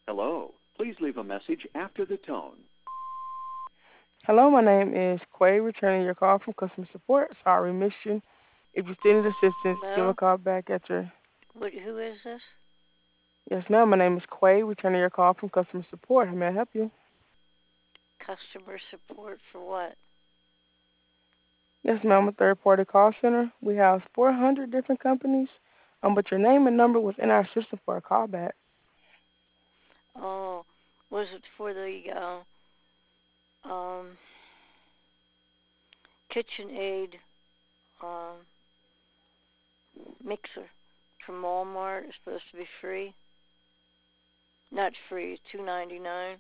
Hello. Please leave a message after the tone. Hello, my name is Quay, returning your call from customer support. Sorry, missed you. If you still need assistance, give a Hello? call back at your... Who is this? Yes, ma'am, my name is Quay, returning your call from customer support. How may I help you? Customer support for what? Yes, ma'am, a third-party call center. We have 400 different companies, but your name and number was in our system for a callback. Oh, was it for the um KitchenAid um mixer from Walmart? It's supposed to be free. Not free, $2.99.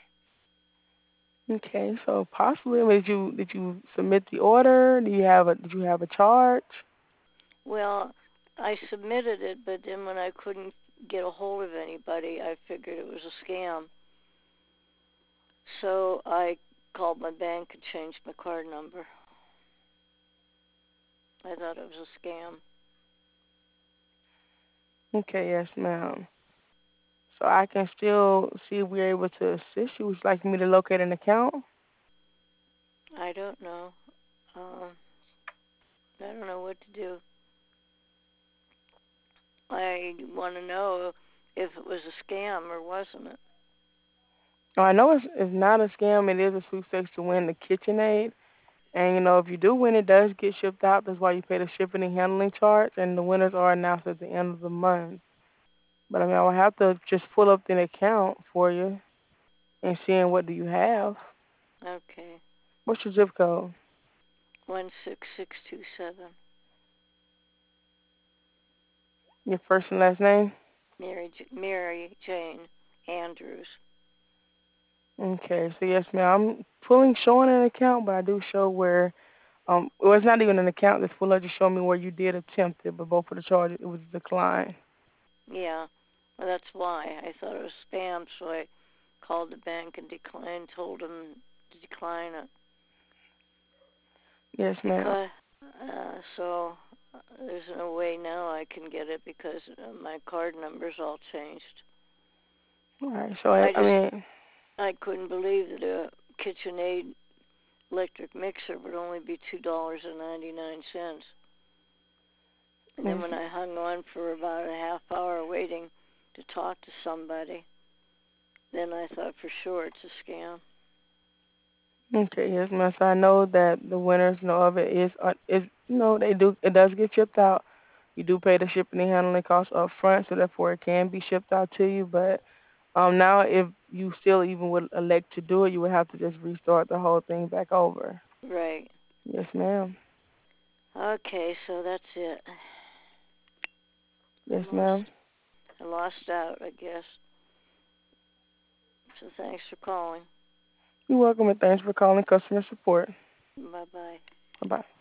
Okay, so possibly, did you submit the order? Did you have a charge? Well, I submitted it, but then when I couldn't get a hold of anybody, I figured it was a scam. So I called my bank and changed my card number. I thought it was a scam. Okay, yes, ma'am. So I can still see if we're able to assist you. Would you like me to locate an account? I don't know. Um, I don't know what to do. I want to know if it was a scam or wasn't it. Oh, I know it's not a scam. It is a sweepstakes to win the KitchenAid. And, if you do win, it does get shipped out. That's why you pay the shipping and handling charge. And the winners are announced at the end of the month. But, I will have to just pull up the account for you and seeing what do you have. Okay. What's your zip code? 16627. Your first and last name? Mary Jane Andrews. Okay, so yes, ma'am. Showing an account, but I do show where, well, it's not even an account that's full. Just show me where you did attempt it, but both of the charges, it was declined. Yeah. Well, that's why. I thought it was spam, so I called the bank and told them to decline it. Yes, ma'am. Because, there's no way now I can get it because my card number's all changed. All right, so I I just, mean, I couldn't believe that a KitchenAid electric mixer would only be $2.99. And then yes. when I hung on for about a half hour waiting to talk to somebody, then I thought for sure it's a scam. Okay, yes, ma'am. So I know that the winners know of it is they do it does get shipped out. You do pay the shipping and handling costs up front, so therefore it can be shipped out to you. But now if you still even would elect to do it, you would have to just restart the whole thing back over. Right. Yes, ma'am. Okay, so that's it. I Yes, lost ma'am. I lost out, I guess. So thanks for calling. You're welcome, and thanks for calling customer support. Bye bye. Bye bye.